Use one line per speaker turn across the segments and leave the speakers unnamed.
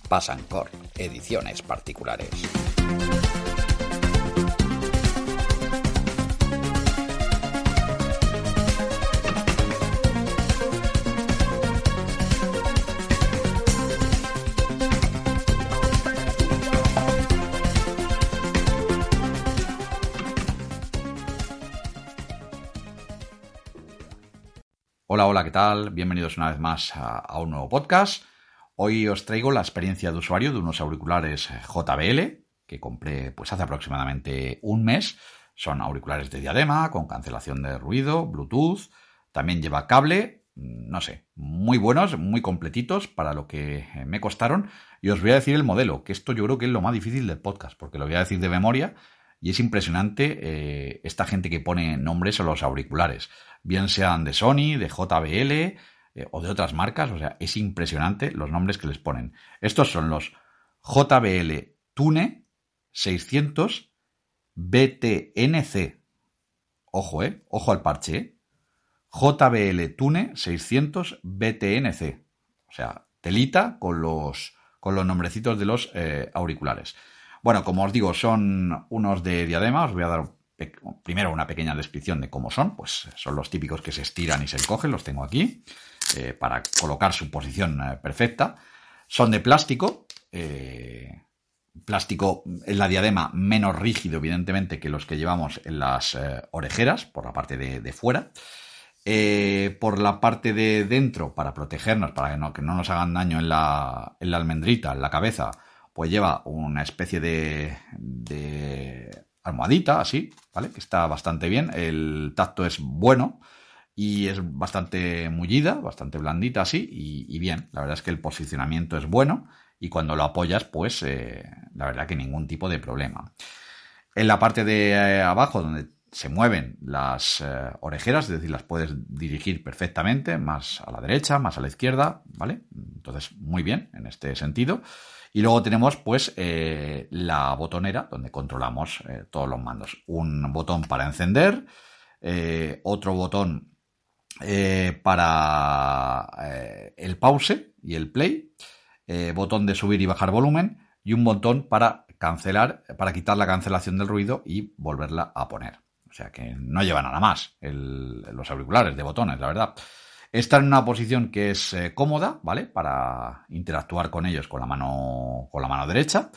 Pasancor, ediciones particulares. Hola, ¿qué tal? Bienvenidos una vez más a un nuevo podcast. Hoy os traigo la experiencia de usuario de unos auriculares JBL que compré pues hace aproximadamente un mes. Son auriculares de diadema con cancelación de ruido, Bluetooth, también lleva cable, no sé, muy buenos, muy completitos para lo que me costaron. Y os voy a decir el modelo, que esto yo creo que es lo más difícil del podcast, porque lo voy a decir de memoria y es impresionante esta gente que pone nombres a los auriculares, bien sean de Sony, de JBL o de otras marcas. O sea, es impresionante los nombres que les ponen. Estos son los JBL Tune 600 BTNC. Ojo, ojo al parche, JBL Tune 600 BTNC. O sea, telita con los nombrecitos de los auriculares. Bueno, como os digo, son unos de diadema. Os voy a dar primero una pequeña descripción de cómo son. Pues son los típicos que se estiran y se encogen. Los tengo aquí para colocar su posición perfecta. Son de plástico. Plástico en la diadema menos rígido, evidentemente, que los que llevamos en las orejeras, por la parte de fuera. Por la parte de dentro, para protegernos, para que no nos hagan daño en la almendrita, en la cabeza, pues lleva una especie de almohadita, así, ¿vale? Que está bastante bien. El tacto es bueno y es bastante mullida, bastante blandita, así, y bien. La verdad es que el posicionamiento es bueno y cuando lo apoyas, pues la verdad que ningún tipo de problema. En la parte de abajo, donde se mueven las orejeras, es decir, las puedes dirigir perfectamente, más a la derecha, más a la izquierda, ¿vale? Entonces, muy bien en este sentido. Y luego tenemos pues la botonera donde controlamos todos los mandos. Un botón para encender, otro botón para el pause y el play, botón de subir y bajar volumen y un botón para cancelar, para quitar la cancelación del ruido y volverla a poner. O sea que no lleva nada más los auriculares de botones, la verdad. Están en una posición que es cómoda, ¿vale? Para interactuar con ellos con la mano derecha.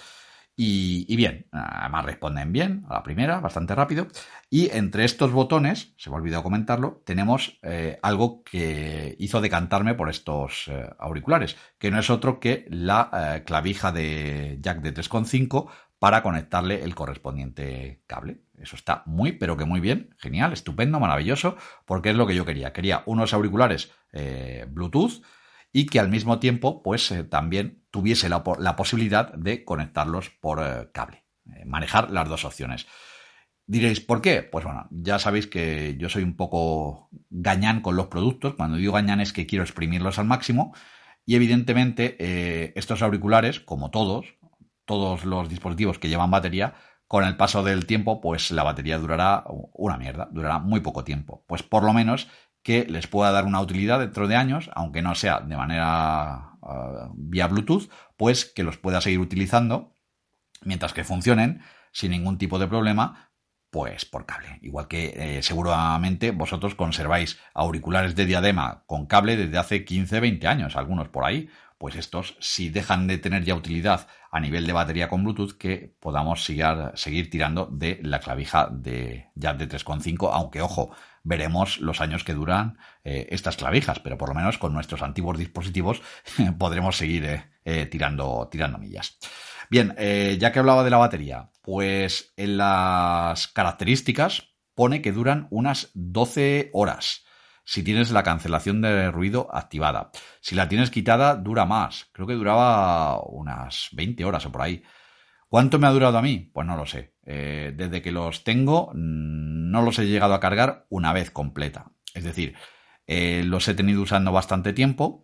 Y bien, además responden bien a la primera, bastante rápido. Y entre estos botones, se me ha olvidado comentarlo, tenemos algo que hizo decantarme por estos auriculares, que no es otro que la clavija de jack de 3,5 para conectarle el correspondiente cable. Eso está muy, pero que muy bien, genial, estupendo, maravilloso, porque es lo que yo quería. Quería unos auriculares Bluetooth y que al mismo tiempo pues también tuviese la posibilidad de conectarlos por cable. Manejar las dos opciones. Diréis, ¿por qué? Pues bueno, ya sabéis que yo soy un poco gañán con los productos. Cuando digo gañán es que quiero exprimirlos al máximo y evidentemente estos auriculares, como todos los dispositivos que llevan batería, con el paso del tiempo, pues la batería durará una mierda, durará muy poco tiempo. Pues por lo menos que les pueda dar una utilidad dentro de años, aunque no sea de manera vía Bluetooth, pues que los pueda seguir utilizando mientras que funcionen sin ningún tipo de problema, pues por cable. Igual que seguramente vosotros conserváis auriculares de diadema con cable desde hace 15, 20 años, algunos por ahí. Pues estos, si dejan de tener ya utilidad a nivel de batería con Bluetooth, que podamos seguir tirando de la clavija de jack de 3,5, aunque ojo, veremos los años que duran estas clavijas, pero por lo menos con nuestros antiguos dispositivos podremos seguir tirando millas. Bien, ya que hablaba de la batería, pues en las características pone que duran unas 12 horas. Si tienes la cancelación de ruido activada. Si la tienes quitada, dura más. Creo que duraba unas 20 horas o por ahí. ¿Cuánto me ha durado a mí? Pues no lo sé. Desde que los tengo, no los he llegado a cargar una vez completa. Es decir, los he tenido usando bastante tiempo,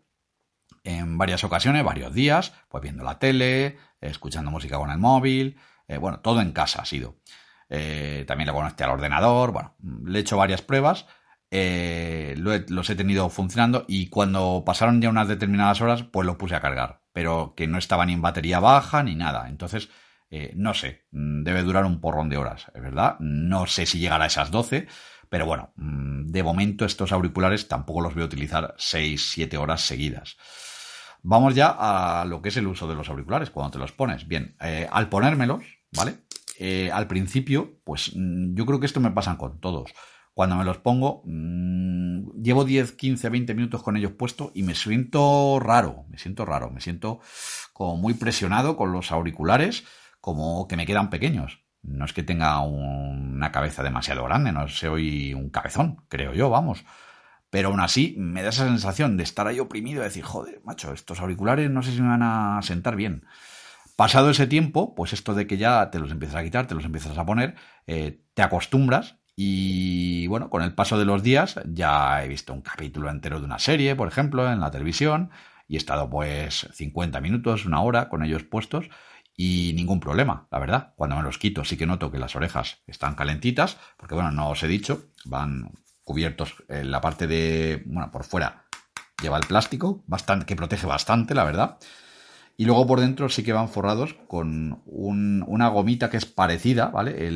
en varias ocasiones, varios días, pues viendo la tele, escuchando música con el móvil, bueno, todo en casa ha sido. También lo conecté al ordenador, bueno, le he hecho varias pruebas. Los he tenido funcionando y cuando pasaron ya unas determinadas horas, pues los puse a cargar. pero que no estaba ni en batería baja ni nada. Entonces, no sé, debe durar un porrón de horas, es verdad. No sé si llegará a esas 12, pero bueno, de momento estos auriculares tampoco los voy a utilizar 6-7 horas seguidas. Vamos ya a lo que es el uso de los auriculares cuando te los pones. Bien, al ponérmelos, ¿vale? Al principio, pues yo creo que esto me pasa con todos. Cuando me los pongo, llevo 10, 15, 20 minutos con ellos puestos y me siento raro, me siento como muy presionado con los auriculares, como que me quedan pequeños. No es que tenga una cabeza demasiado grande, no soy un cabezón, creo yo, vamos. Pero aún así me da esa sensación de estar ahí oprimido y decir, joder, macho, estos auriculares no sé si me van a sentar bien. Pasado ese tiempo, pues esto de que ya te los empiezas a quitar, te los empiezas a poner, te acostumbras y bueno, con el paso de los días ya he visto un capítulo entero de una serie, por ejemplo, en la televisión y he estado pues 50 minutos, una hora con ellos puestos y ningún problema, la verdad. Cuando me los quito sí que noto que las orejas están calentitas, porque bueno, no os he dicho, van cubiertos en la parte de, bueno, por fuera lleva el plástico, bastante, que protege bastante, la verdad. Y luego por dentro sí que van forrados con una gomita que es parecida, ¿vale?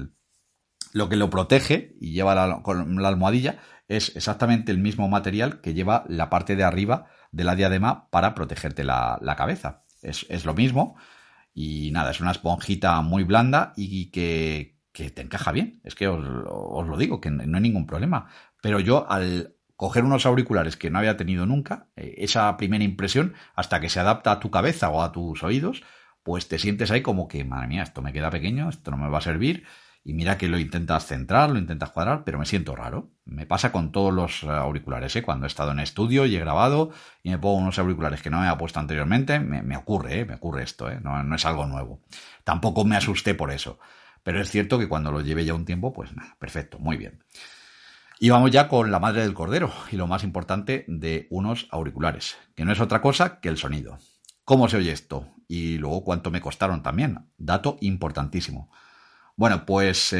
Lo que lo protege y lleva con la almohadilla es exactamente el mismo material que lleva la parte de arriba de la diadema para protegerte la cabeza. Es lo mismo y nada, es una esponjita muy blanda y que te encaja bien. Es que os lo digo, que no hay ningún problema. Pero yo al coger unos auriculares que no había tenido nunca, esa primera impresión, hasta que se adapta a tu cabeza o a tus oídos, pues te sientes ahí como que, madre mía, esto me queda pequeño, esto no me va a servir. Y mira que lo intentas centrar, lo intentas cuadrar, pero me siento raro. Me pasa con todos los auriculares, ¿eh? Cuando he estado en estudio y he grabado y me pongo unos auriculares que no me había puesto anteriormente, me ocurre, me ocurre esto, ¿eh? No es algo nuevo. Tampoco me asusté por eso. Pero es cierto que cuando lo lleve ya un tiempo, pues nada, perfecto, muy bien. Y vamos ya con la madre del cordero y lo más importante de unos auriculares, que no es otra cosa que el sonido. ¿Cómo se oye esto? Y luego cuánto me costaron también. Dato importantísimo. Bueno, pues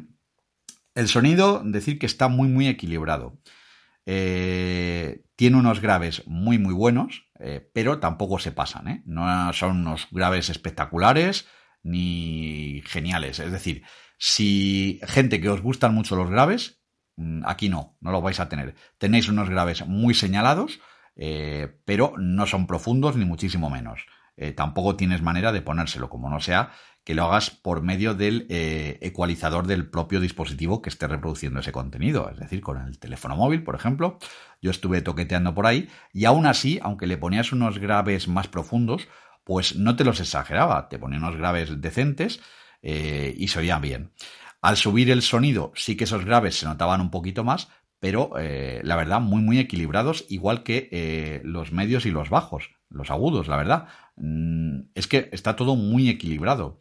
el sonido, decir que está muy, muy equilibrado. Tiene unos graves muy, muy buenos, pero tampoco se pasan, ¿eh? No son unos graves espectaculares ni geniales. Es decir, si gente que os gustan mucho los graves, aquí no lo vais a tener. Tenéis unos graves muy señalados, pero no son profundos ni muchísimo menos. Tampoco tienes manera de ponérselo, como no sea que lo hagas por medio del ecualizador del propio dispositivo que esté reproduciendo ese contenido. Es decir, con el teléfono móvil, por ejemplo, yo estuve toqueteando por ahí y aún así, aunque le ponías unos graves más profundos, pues no te los exageraba, te ponía unos graves decentes y se oían bien. Al subir el sonido, sí que esos graves se notaban un poquito más, pero la verdad muy muy equilibrados, igual que los medios y los bajos, los agudos, la verdad. Es que está todo muy equilibrado.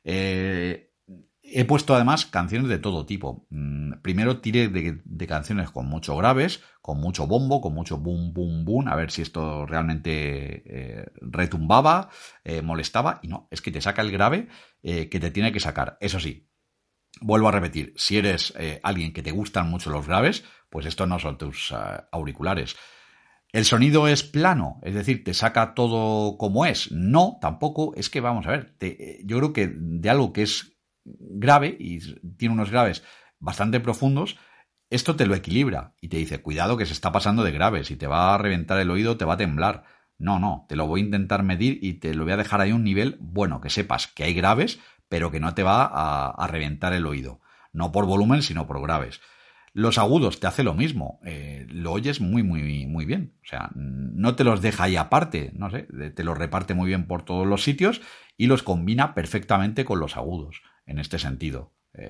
He puesto además canciones de todo tipo. Primero tiré de canciones con mucho graves, con mucho bombo, con mucho boom, boom, boom, a ver si esto realmente retumbaba, molestaba, y no, es que te saca el grave que te tiene que sacar. Eso sí, vuelvo a repetir, si eres alguien que te gustan mucho los graves, pues estos no son tus auriculares. ¿El sonido es plano? Es decir, ¿te saca todo como es? No, tampoco. Es que, vamos a ver, yo creo que de algo que es grave y tiene unos graves bastante profundos, esto te lo equilibra y te dice, cuidado que se está pasando de grave, si te va a reventar el oído te va a temblar. No, te lo voy a intentar medir y te lo voy a dejar ahí un nivel bueno, que sepas que hay graves, pero que no te va a reventar el oído. No por volumen, sino por graves. Los agudos te hace lo mismo, lo oyes muy, muy, muy bien. O sea, no te los deja ahí aparte, no sé, te los reparte muy bien por todos los sitios y los combina perfectamente con los agudos, en este sentido.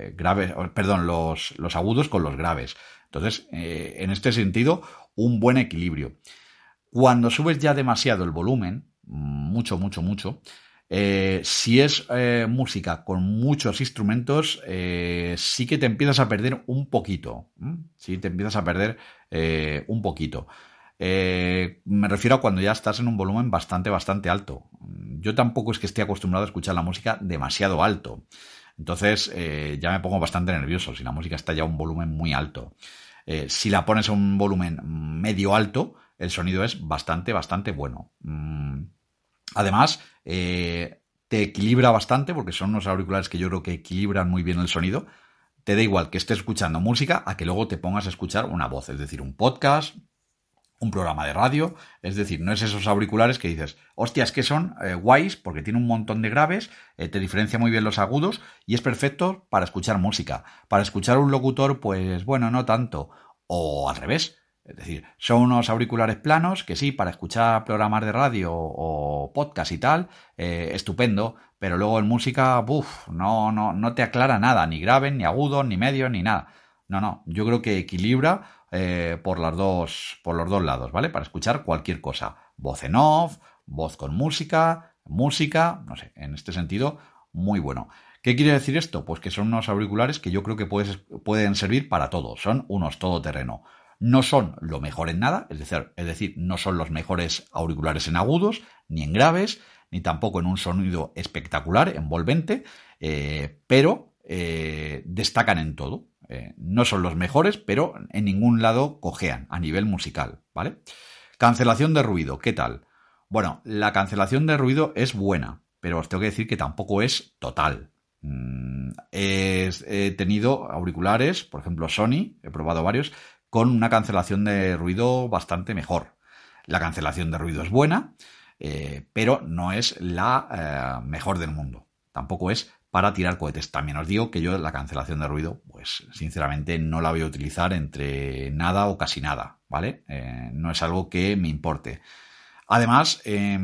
Los agudos con los graves. Entonces, en este sentido, un buen equilibrio. Cuando subes ya demasiado el volumen, mucho, mucho, mucho, si es música con muchos instrumentos, sí que te empiezas a perder un poquito. Sí, te empiezas a perder un poquito. Me refiero a cuando ya estás en un volumen bastante, bastante alto. Yo tampoco es que esté acostumbrado a escuchar la música demasiado alto. Entonces ya me pongo bastante nervioso si la música está ya a un volumen muy alto. Si la pones a un volumen medio alto, el sonido es bastante, bastante bueno. Además, te equilibra bastante, porque son unos auriculares que yo creo que equilibran muy bien el sonido. Te da igual que estés escuchando música a que luego te pongas a escuchar una voz, es decir, un podcast, un programa de radio. Es decir, no es esos auriculares que dices, hostia, es que son guays porque tiene un montón de graves, te diferencia muy bien los agudos y es perfecto para escuchar música. Para escuchar un locutor, pues bueno, no tanto. O al revés. Es decir, son unos auriculares planos que sí, para escuchar programas de radio o podcast y tal, estupendo, pero luego en música, no te aclara nada, ni graves, ni agudos, ni medios, ni nada. No, yo creo que equilibra por los dos lados, ¿vale? Para escuchar cualquier cosa. Voz en off, voz con música, no sé, en este sentido, muy bueno. ¿Qué quiere decir esto? Pues que son unos auriculares que yo creo que pueden servir para todo. Son unos todoterreno. No son lo mejor en nada, es decir, no son los mejores auriculares en agudos, ni en graves, ni tampoco en un sonido espectacular, envolvente, pero destacan en todo. No son los mejores, pero en ningún lado cojean a nivel musical, ¿vale? Cancelación de ruido, ¿qué tal? Bueno, la cancelación de ruido es buena, pero os tengo que decir que tampoco es total. He tenido auriculares, por ejemplo Sony, he probado varios, con una cancelación de ruido bastante mejor. La cancelación de ruido es buena, pero no es la mejor del mundo. Tampoco es para tirar cohetes. También os digo que yo la cancelación de ruido, pues sinceramente no la voy a utilizar entre nada o casi nada, ¿vale? No es algo que me importe. Además,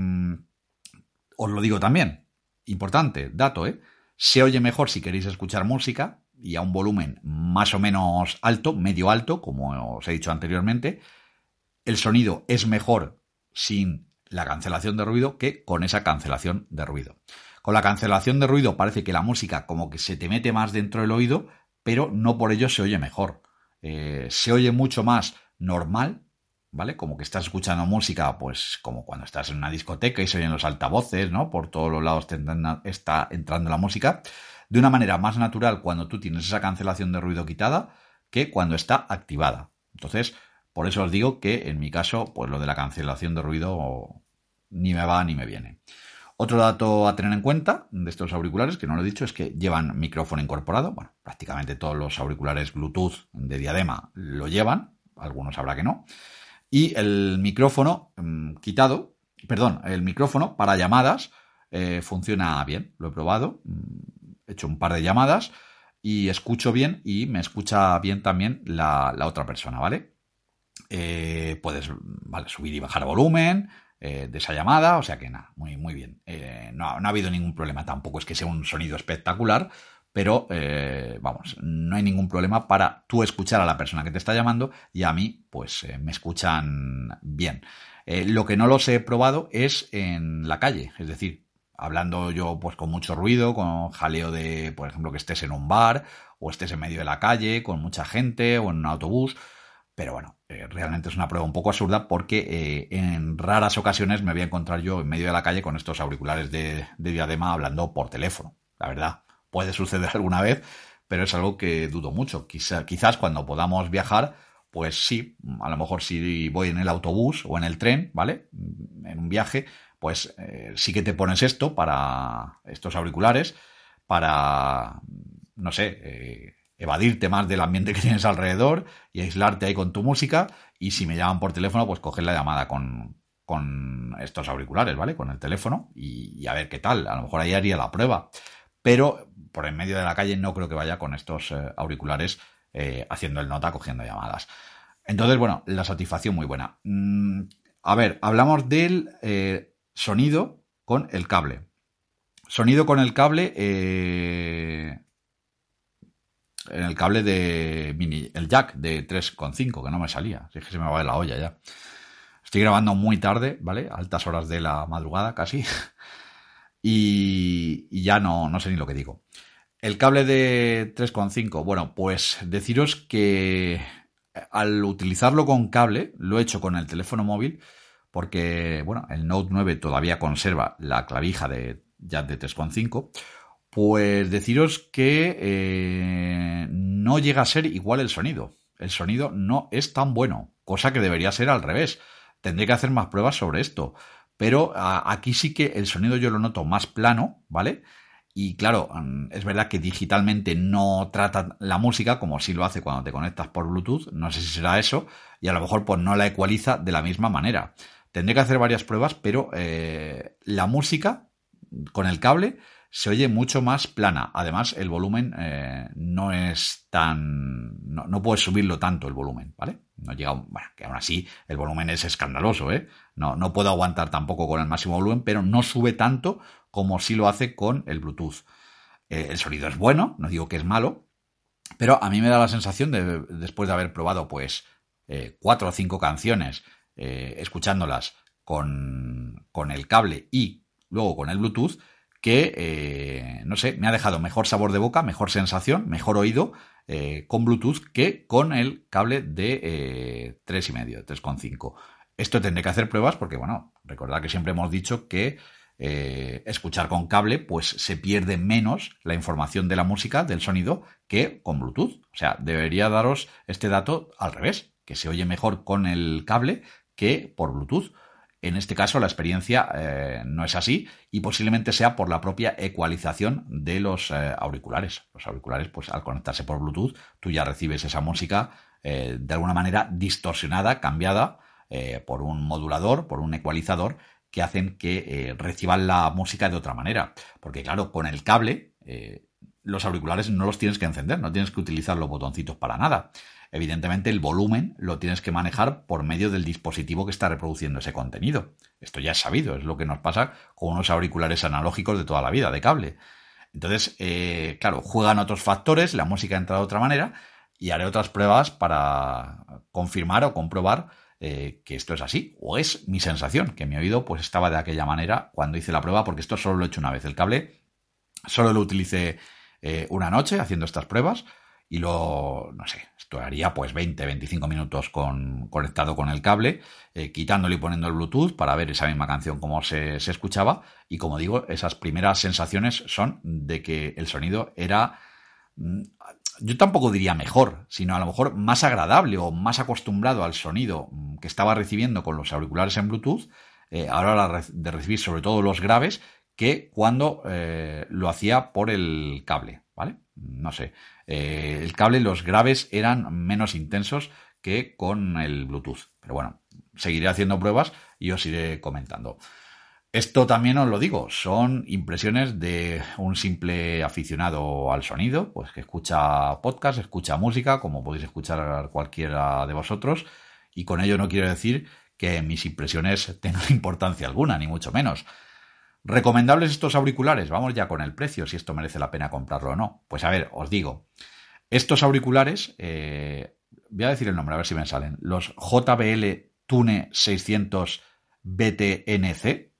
os lo digo también, importante, dato, se oye mejor si queréis escuchar música y a un volumen más o menos alto, medio alto, como os he dicho anteriormente. El sonido es mejor sin la cancelación de ruido que con esa cancelación de ruido. Con la cancelación de ruido parece que la música como que se te mete más dentro del oído, pero no por ello se oye mejor. Se oye mucho más normal, ¿vale? Como que estás escuchando música, pues como cuando estás en una discoteca y se oyen los altavoces, ¿no? Por todos los lados está entrando la música. De una manera más natural cuando tú tienes esa cancelación de ruido quitada que cuando está activada. Entonces, por eso os digo que en mi caso, pues lo de la cancelación de ruido ni me va ni me viene. Otro dato a tener en cuenta de estos auriculares, que no lo he dicho, es que llevan micrófono incorporado. Bueno, prácticamente todos los auriculares Bluetooth de Diadema lo llevan, algunos habrá que no. Y el micrófono el micrófono para llamadas funciona bien, lo he probado, he hecho un par de llamadas y escucho bien y me escucha bien también la otra persona, ¿vale? Puedes subir y bajar volumen de esa llamada, o sea que nada, muy, muy bien. No ha habido ningún problema, tampoco es que sea un sonido espectacular, pero no hay ningún problema para tú escuchar a la persona que te está llamando y a mí, pues me escuchan bien. Lo que no los he probado es en la calle, es decir, hablando yo pues con mucho ruido, con jaleo de, por ejemplo, que estés en un bar o estés en medio de la calle con mucha gente o en un autobús. Pero bueno, realmente es una prueba un poco absurda porque en raras ocasiones me voy a encontrar yo en medio de la calle con estos auriculares de Diadema hablando por teléfono. La verdad, puede suceder alguna vez, pero es algo que dudo mucho. Quizás cuando podamos viajar, pues sí, a lo mejor si voy en el autobús o en el tren, ¿vale? En un viaje, pues sí que te pones estos auriculares, para, no sé, evadirte más del ambiente que tienes alrededor y aislarte ahí con tu música. Y si me llaman por teléfono, pues coger la llamada con estos auriculares, ¿vale? Con el teléfono y a ver qué tal. A lo mejor ahí haría la prueba. Pero por en medio de la calle no creo que vaya con estos auriculares haciendo el nota, cogiendo llamadas. Entonces, bueno, la satisfacción muy buena. A ver, hablamos del sonido con el cable. Sonido con el cable... en el cable de mini, el jack de 3,5, que no me salía. Si es que se me va de la olla ya. Estoy grabando muy tarde, ¿vale? A altas horas de la madrugada casi. y ya no sé ni lo que digo. El cable de 3,5, bueno, pues deciros que al utilizarlo con cable, lo he hecho con el teléfono móvil, porque, bueno, el Note 9 todavía conserva la clavija de jack de 3,5. Pues deciros que no llega a ser igual el sonido. El sonido no es tan bueno, cosa que debería ser al revés. Tendré que hacer más pruebas sobre esto. pero aquí sí que el sonido yo lo noto más plano, ¿vale? Y claro, es verdad que digitalmente no trata la música como sí lo hace cuando te conectas por Bluetooth, no sé si será eso, y a lo mejor pues no la ecualiza de la misma manera. Tendré que hacer varias pruebas, pero la música con el cable se oye mucho más plana. Además, el volumen no es tan... No puedes subirlo tanto el volumen, ¿vale? No llega... Bueno, que aún así el volumen es escandaloso, ¿eh? No puedo aguantar tampoco con el máximo volumen, pero no sube tanto como sí lo hace con el Bluetooth. El sonido es bueno, no digo que es malo, pero a mí me da la sensación de, después de haber probado pues 4 o 5 canciones, escuchándolas con el cable y luego con el Bluetooth, que, no sé, me ha dejado mejor sabor de boca, mejor sensación, mejor oído con Bluetooth que con el cable de 3,5, 3,5. Esto tendré que hacer pruebas porque, bueno, recordad que siempre hemos dicho que escuchar con cable, pues se pierde menos la información de la música, del sonido, que con Bluetooth. O sea, debería daros este dato al revés, que se oye mejor con el cable que por Bluetooth. En este caso la experiencia no es así y posiblemente sea por la propia ecualización de los auriculares. Los auriculares, pues al conectarse por Bluetooth, tú ya recibes esa música de alguna manera distorsionada, cambiada por un modulador, por un ecualizador, que hacen que reciban la música de otra manera. Porque claro, con el cable los auriculares no los tienes que encender, no tienes que utilizar los botoncitos para nada. Evidentemente el volumen lo tienes que manejar por medio del dispositivo que está reproduciendo ese contenido. Esto ya es sabido, es lo que nos pasa con unos auriculares analógicos de toda la vida, de cable. Entonces, claro, juegan otros factores, la música entra de otra manera y haré otras pruebas para confirmar o comprobar que esto es así, o es mi sensación, que mi oído pues estaba de aquella manera cuando hice la prueba, porque esto solo lo he hecho una vez. El cable solo lo utilicé una noche haciendo estas pruebas y no sé, esto haría pues 20-25 minutos conectado con el cable, quitándole y poniendo el Bluetooth para ver esa misma canción como se escuchaba. Y como digo, esas primeras sensaciones son de que el sonido era... Yo tampoco diría mejor, sino a lo mejor más agradable o más acostumbrado al sonido que estaba recibiendo con los auriculares en Bluetooth, a la hora de recibir sobre todo los graves, que cuando lo hacía por el cable, ¿vale? No sé. El cable, los graves eran menos intensos que con el Bluetooth. Pero bueno, seguiré haciendo pruebas y os iré comentando. Esto también os lo digo, son impresiones de un simple aficionado al sonido, pues que escucha podcast, escucha música, como podéis escuchar cualquiera de vosotros, y con ello no quiero decir que mis impresiones tengan importancia alguna, ni mucho menos. ¿Recomendables estos auriculares? Vamos ya con el precio, si esto merece la pena comprarlo o no. Pues a ver, os digo, estos auriculares, voy a decir el nombre, a ver si me salen, los JBL Tune 600 BTNC,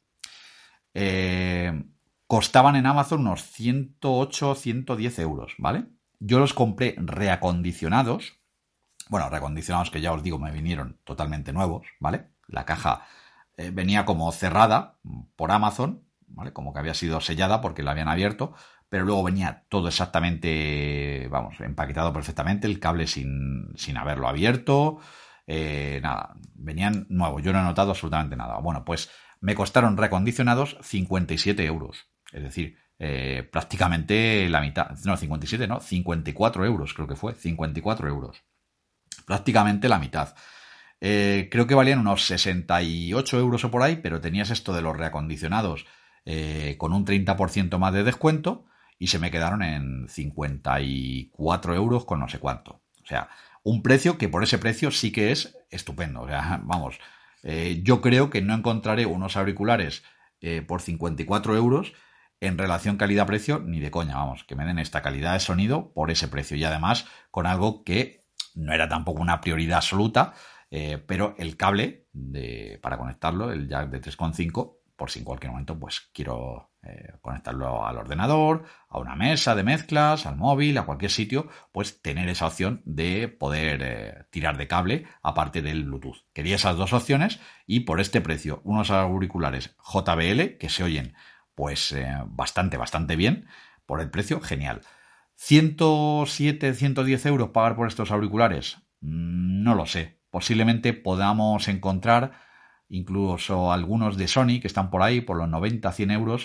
costaban en Amazon unos 108, 110 euros, ¿vale? Yo los compré reacondicionados. Bueno, reacondicionados que ya os digo, me vinieron totalmente nuevos, ¿vale? La caja venía como cerrada por Amazon, ¿vale? Como que había sido sellada porque la habían abierto, pero luego venía todo exactamente, vamos, empaquetado perfectamente, el cable sin haberlo abierto, nada, venían nuevos, yo no he notado absolutamente nada. Bueno, pues me costaron reacondicionados 57 euros, es decir, prácticamente la mitad, no, 57 no, 54 euros creo que fue, 54 euros, prácticamente la mitad. Creo que valían unos 68 euros o por ahí, pero tenías esto de los reacondicionados con un 30% más de descuento y se me quedaron en 54 euros con no sé cuánto. O sea, un precio que por ese precio sí que es estupendo. O sea, vamos, yo creo que no encontraré unos auriculares por 54 euros en relación calidad-precio ni de coña, vamos, que me den esta calidad de sonido por ese precio y además con algo que no era tampoco una prioridad absoluta, pero el cable para conectarlo, el jack de 3,5, por si en cualquier momento pues quiero conectarlo al ordenador, a una mesa de mezclas, al móvil, a cualquier sitio, pues tener esa opción de poder tirar de cable aparte del Bluetooth. Quería esas dos opciones y por este precio, unos auriculares JBL que se oyen pues bastante bien, por el precio, genial. 107, 110 euros pagar por estos auriculares, no lo sé. Posiblemente podamos encontrar incluso algunos de Sony que están por ahí, por los 90, 100 euros,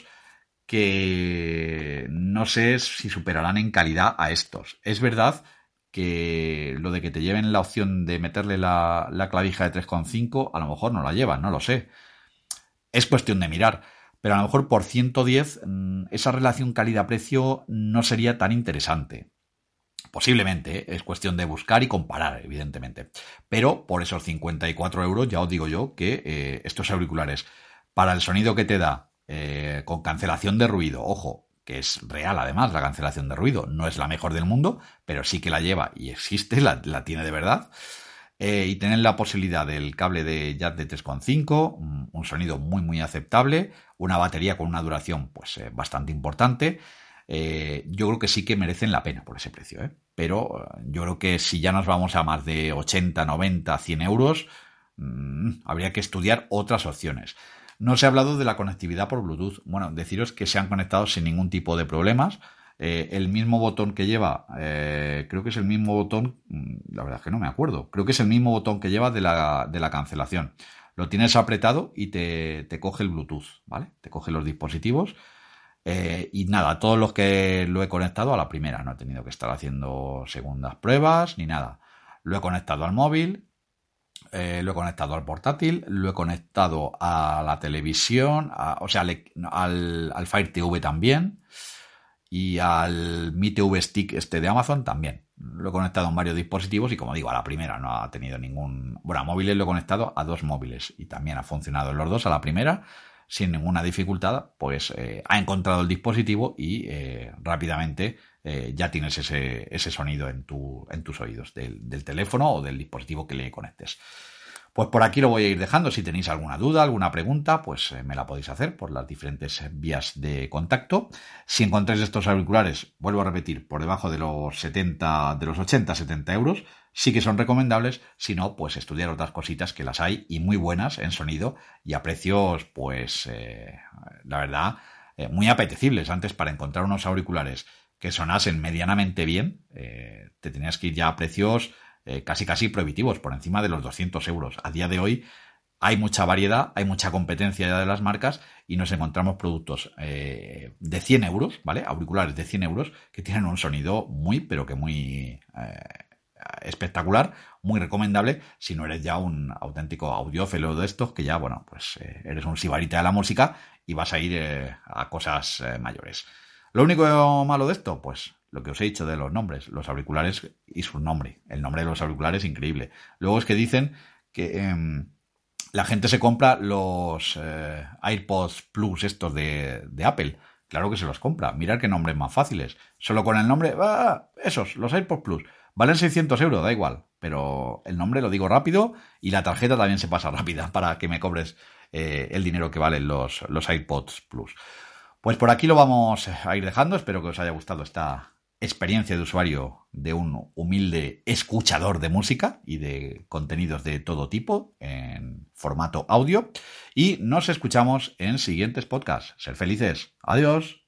que no sé si superarán en calidad a estos. Es verdad que lo de que te lleven la opción de meterle la clavija de 3,5, a lo mejor no la llevan, no lo sé. Es cuestión de mirar, pero a lo mejor por 110 esa relación calidad-precio no sería tan interesante. Posiblemente, es cuestión de buscar y comparar, evidentemente. Pero por esos 54 euros ya os digo yo que estos auriculares, para el sonido que te da, con cancelación de ruido, ojo, que es real además la cancelación de ruido, no es la mejor del mundo, pero sí que la lleva y existe, la tiene de verdad. Y tener la posibilidad del cable de jack de 3,5, un sonido muy muy aceptable, una batería con una duración pues bastante importante. Yo creo que sí que merecen la pena por ese precio, ¿eh? Pero yo creo que si ya nos vamos a más de 80, 90, 100 euros, habría que estudiar otras opciones. No se ha hablado de la conectividad por Bluetooth. Bueno, deciros que se han conectado sin ningún tipo de problemas. El mismo botón que lleva, creo que es el mismo botón, la verdad es que no me acuerdo, creo que es el mismo botón que lleva de la cancelación. Lo tienes apretado y te coge el Bluetooth, ¿vale? Te coge los dispositivos. Y nada, todos los que lo he conectado a la primera, no he tenido que estar haciendo segundas pruebas ni nada. Lo he conectado al móvil, lo he conectado al portátil, lo he conectado a la televisión, al Fire TV también, y al Mi TV Stick de Amazon también. Lo he conectado en varios dispositivos y, como digo, a la primera no ha tenido ningún... Bueno, a móviles lo he conectado a 2 móviles y también ha funcionado en los 2 a la primera sin ninguna dificultad. Pues ha encontrado el dispositivo y rápidamente ya tienes ese sonido en tus oídos del teléfono o del dispositivo que le conectes. Pues por aquí lo voy a ir dejando. Si tenéis alguna duda, alguna pregunta, pues me la podéis hacer por las diferentes vías de contacto. Si encontráis estos auriculares, vuelvo a repetir, por debajo de los 80, 70 euros, sí que son recomendables. Si no, pues estudiar otras cositas que las hay y muy buenas en sonido y a precios, pues, la verdad, muy apetecibles. Antes, para encontrar unos auriculares que sonasen medianamente bien, te tenías que ir ya a precios casi prohibitivos, por encima de los 200 euros. A día de hoy hay mucha variedad, hay mucha competencia ya de las marcas y nos encontramos productos de 100 euros, ¿vale? Auriculares de 100 euros que tienen un sonido muy, pero que muy espectacular, muy recomendable si no eres ya un auténtico audiófilo de estos, que ya, bueno, pues eres un sibarita de la música y vas a ir a cosas mayores. Lo único malo de esto, pues lo que os he dicho de los nombres, los auriculares y su nombre. El nombre de los auriculares es increíble. Luego es que dicen que la gente se compra los AirPods Plus estos de Apple. Claro que se los compra. Mirad qué nombres más fáciles. Solo con el nombre, los AirPods Plus. Valen 600 euros, da igual. Pero el nombre lo digo rápido y la tarjeta también se pasa rápida para que me cobres el dinero que valen los AirPods Plus. Pues por aquí lo vamos a ir dejando. Espero que os haya gustado esta experiencia de usuario de un humilde escuchador de música y de contenidos de todo tipo en formato audio. Y nos escuchamos en siguientes podcasts. Ser felices. Adiós.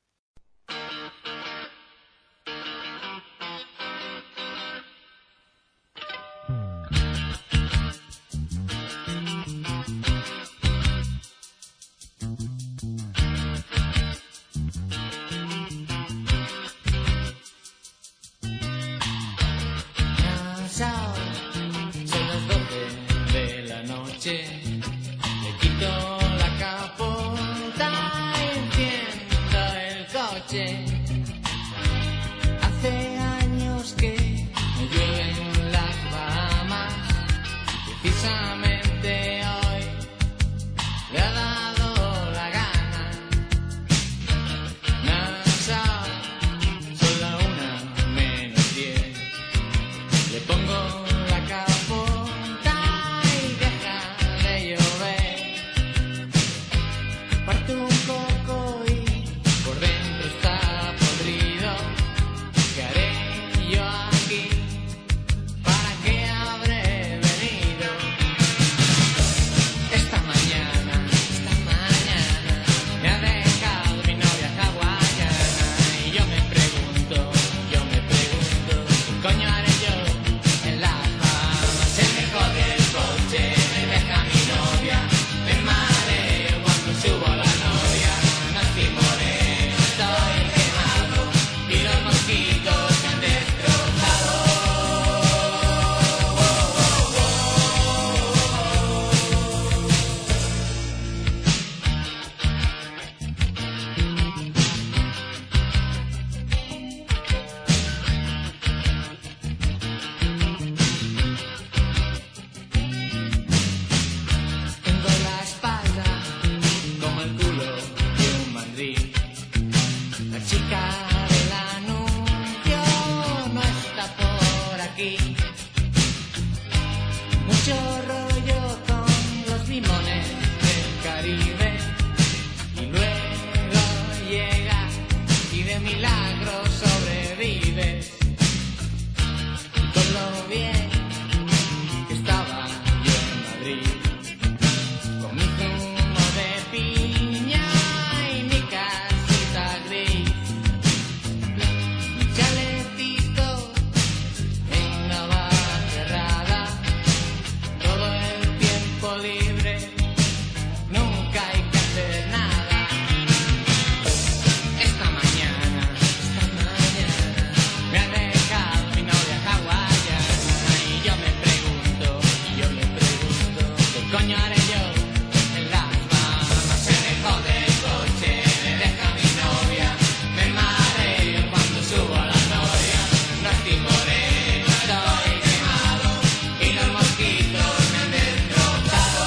Son las 12 de la noche, le quito la capota y enciendo el coche. Hace años que no llueve en las Bahamas, precisamente hoy le ha dado la gana. Nassau, son la 1:10. Le pongo la capota y deja de llover. Parte un poco y por dentro está podrido. ¿Qué haré yo aquí? ¿Para qué habré venido? mucho rollo con los limones del Caribe y luego llegas y de milagro sobrevives. Con lo bien que estaba yo en Madrid, con mi zumo de piña y mi casita gris, mi chalecito en una barra cerrada, todo el tiempo libre, nunca hay que hacer nada. Esta mañana me ha dejado mi novia hawaiana y yo me pregunto, ¿qué coño haré yo en las manos? Se dejó del coche, me deja mi novia, me mareo cuando subo a la noria, no estoy moreno, estoy quemado y los mosquitos me han destrozado.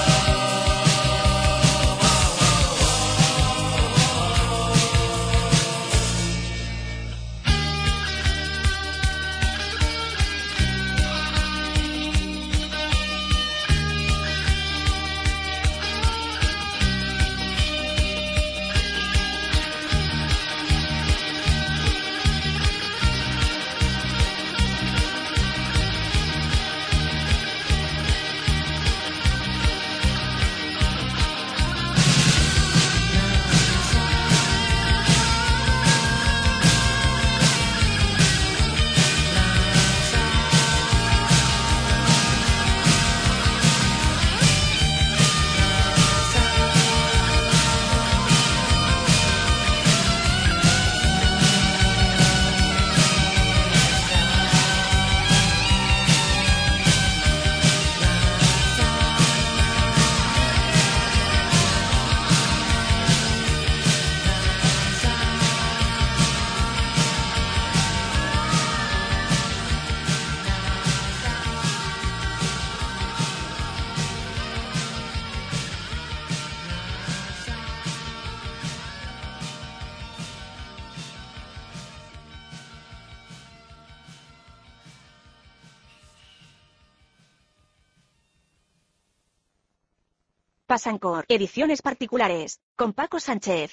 Pasancor, ediciones particulares, con Paco Sánchez.